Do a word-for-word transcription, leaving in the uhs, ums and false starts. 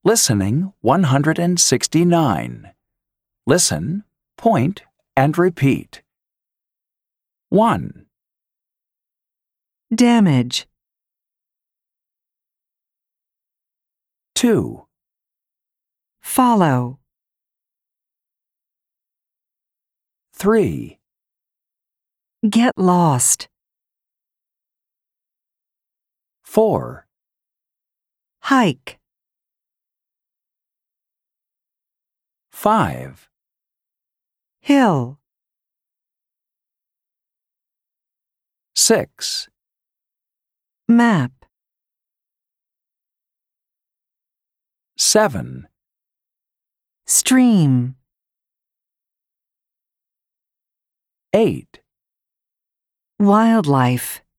Listening one hundred sixty-nine. Listen, point, and repeat. one. Damage. two. Follow. three. Get lost. four. Hike. five. Hill. six. Map. seven. Stream. eight. Wildlife.